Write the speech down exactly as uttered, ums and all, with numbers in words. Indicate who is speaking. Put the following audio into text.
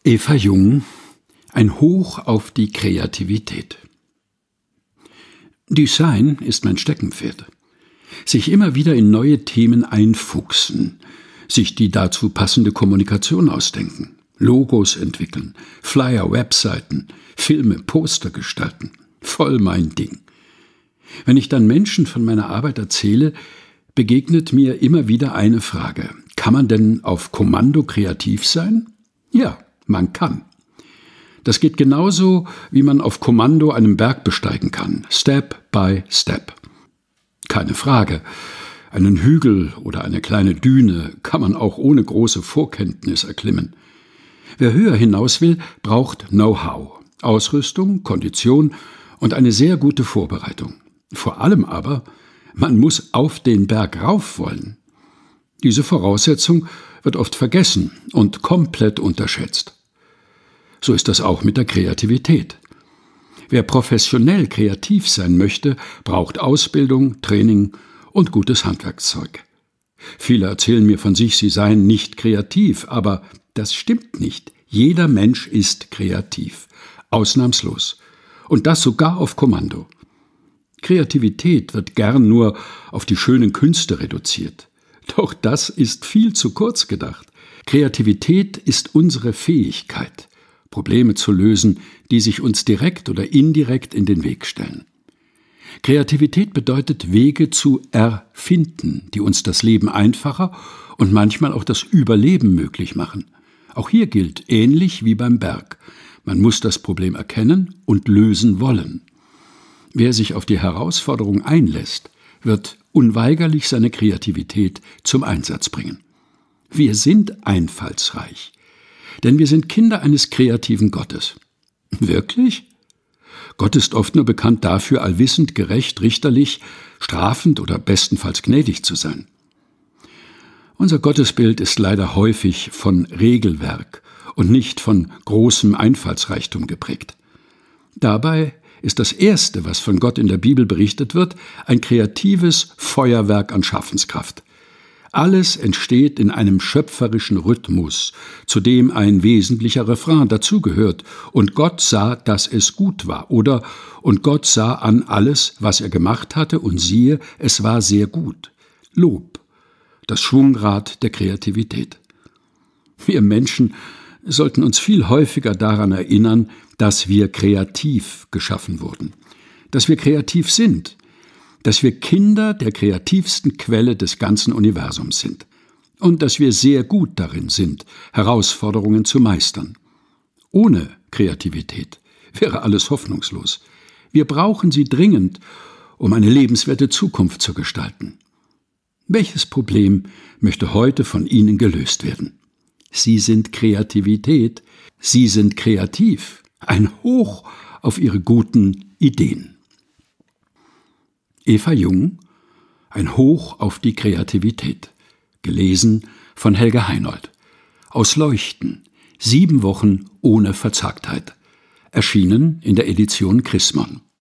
Speaker 1: Eva Jung, ein Hoch auf die Kreativität. Design ist mein Steckenpferd. Sich immer wieder in neue Themen einfuchsen, sich die dazu passende Kommunikation ausdenken, Logos entwickeln, Flyer, Webseiten, Filme, Poster gestalten. Voll mein Ding. Wenn ich dann Menschen von meiner Arbeit erzähle, begegnet mir immer wieder eine Frage. Kann man denn auf Kommando kreativ sein? Ja, man kann. Das geht genauso, wie man auf Kommando einen Berg besteigen kann, Step by Step. Keine Frage, einen Hügel oder eine kleine Düne kann man auch ohne große Vorkenntnis erklimmen. Wer höher hinaus will, braucht Know-how, Ausrüstung, Kondition und eine sehr gute Vorbereitung. Vor allem aber, man muss auf den Berg rauf wollen. Diese Voraussetzung wird oft vergessen und komplett unterschätzt. So ist das auch mit der Kreativität. Wer professionell kreativ sein möchte, braucht Ausbildung, Training und gutes Handwerkszeug. Viele erzählen mir von sich, sie seien nicht kreativ, aber das stimmt nicht. Jeder Mensch ist kreativ, ausnahmslos. Und das sogar auf Kommando. Kreativität wird gern nur auf die schönen Künste reduziert. Doch das ist viel zu kurz gedacht. Kreativität ist unsere Fähigkeit, Probleme zu lösen, die sich uns direkt oder indirekt in den Weg stellen. Kreativität bedeutet, Wege zu erfinden, die uns das Leben einfacher und manchmal auch das Überleben möglich machen. Auch hier gilt, ähnlich wie beim Berg, man muss das Problem erkennen und lösen wollen. Wer sich auf die Herausforderung einlässt, wird unweigerlich seine Kreativität zum Einsatz bringen. Wir sind einfallsreich, denn wir sind Kinder eines kreativen Gottes. Wirklich? Gott ist oft nur bekannt dafür, allwissend, gerecht, richterlich, strafend oder bestenfalls gnädig zu sein. Unser Gottesbild ist leider häufig von Regelwerk und nicht von großem Einfallsreichtum geprägt. Dabei ist das Erste, was von Gott in der Bibel berichtet wird, ein kreatives Feuerwerk an Schaffenskraft. Alles entsteht in einem schöpferischen Rhythmus, zu dem ein wesentlicher Refrain dazugehört. Und Gott sah, dass es gut war. Oder und Gott sah an alles, was er gemacht hatte, und siehe, es war sehr gut. Lob, das Schwungrad der Kreativität. Wir Menschen sollten uns viel häufiger daran erinnern, dass wir kreativ geschaffen wurden, dass wir kreativ sind, dass wir Kinder der kreativsten Quelle des ganzen Universums sind und dass wir sehr gut darin sind, Herausforderungen zu meistern. Ohne Kreativität wäre alles hoffnungslos. Wir brauchen sie dringend, um eine lebenswerte Zukunft zu gestalten. Welches Problem möchte heute von Ihnen gelöst werden? Sie sind Kreativität, Sie sind kreativ. Ein Hoch auf Ihre guten Ideen. Eva Jung, ein Hoch auf die Kreativität. Gelesen von Helga Heinold. Aus Leuchten. Sieben Wochen ohne Verzagtheit. Erschienen in der Edition Chrismon.